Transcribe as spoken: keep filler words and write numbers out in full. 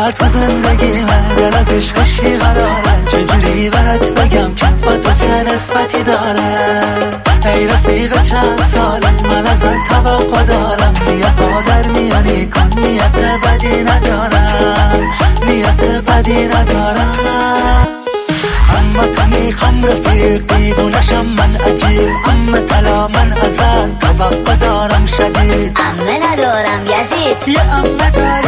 اول تو زندگی من دل از عشقش بیقراره، چجوری بهت بگم که با تو چه نسبتی داره. ای رفیق چند ساله من ازت توقع دارم، بیا پا در میانی کن، نیت بدی ندارم، نیت بدی ندارم. اما تو میخوام رفیق دیوونشم من عجیب، اما طلا من ازت توقع دارم شدید. امه ندارم یزید، یه امه داری